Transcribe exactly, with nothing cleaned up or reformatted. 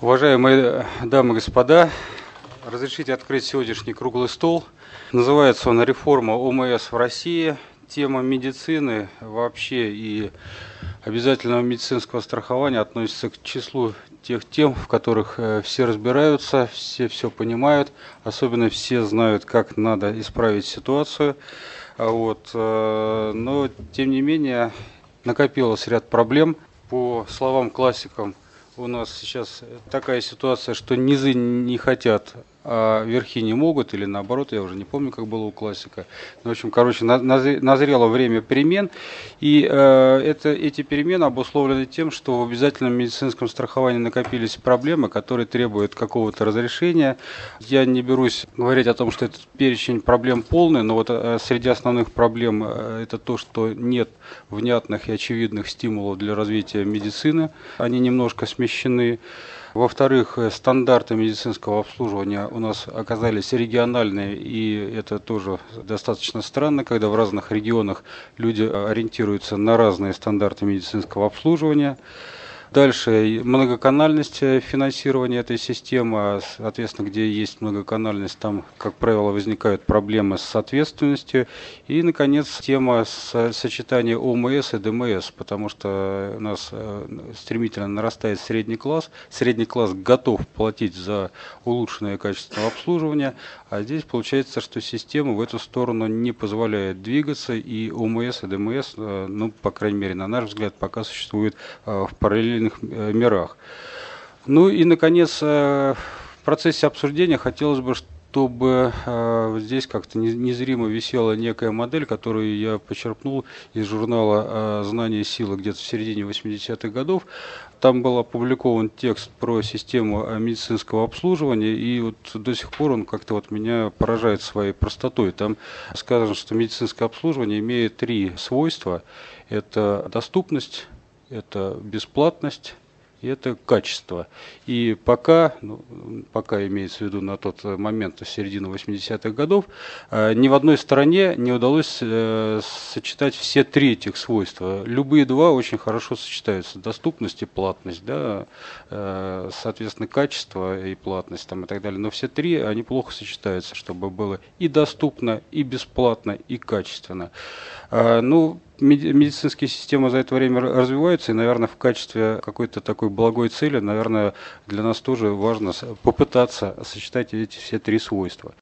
Уважаемые дамы и господа, разрешите открыть сегодняшний круглый стол. Называется он «Реформа ОМС в России. Тема медицины вообще и обязательного медицинского страхования» относится к числу тех тем, в которых все разбираются, все все понимают, особенно все знают, как надо исправить ситуацию. Вот. Но, тем не менее, накопилось ряд проблем. По словам классикам, у нас сейчас такая ситуация, что низы не хотят, а верхи не могут, или наоборот, я уже не помню, как было у классика. В общем, короче, назрело время перемен, и э, это, эти перемены обусловлены тем, что в обязательном медицинском страховании накопились проблемы, которые требуют какого-то разрешения. Я не берусь говорить о том, что этот перечень проблем полный, но вот э, среди основных проблем э, это то, что нет внятных и очевидных стимулов для развития медицины, они немножко смещены. Во-вторых, стандарты медицинского обслуживания у нас оказались региональные, и это тоже достаточно странно, когда в разных регионах люди ориентируются на разные стандарты медицинского обслуживания. Дальше многоканальность финансирования этой системы, соответственно, где есть многоканальность, там, как правило, возникают проблемы с ответственностью. И, наконец, тема сочетания ОМС и ДМС, потому что у нас стремительно нарастает средний класс. Средний класс готов платить за улучшенное качество обслуживания, а здесь получается, что система в эту сторону не позволяет двигаться, и ОМС и ДМС, ну, по крайней мере, на наш взгляд, пока существуют в параллельных мирах. Ну и, наконец, в процессе обсуждения хотелось бы, чтобы здесь как-то незримо висела некая модель, которую я почерпнул из журнала «Знание и сила» где-то в середине восьмидесятых годов. Там был опубликован текст про систему медицинского обслуживания, и вот до сих пор он как-то вот меня поражает своей простотой. Там сказано, что медицинское обслуживание имеет три свойства. Это доступность, это бесплатность и это качество. И пока, ну, пока имеется в виду на тот момент, середину восьмидесятых годов, ни в одной стране не удалось э, сочетать все три этих свойства. Любые два очень хорошо сочетаются. Доступность и платность, да, э, соответственно, качество и платность там, и так далее. Но все три, они плохо сочетаются, чтобы было и доступно, и бесплатно, и качественно. Э, ну, медицинские системы за это время развиваются, и, наверное, в качестве какой-то такой благой цели, наверное, для нас тоже важно попытаться сочетать эти все три свойства.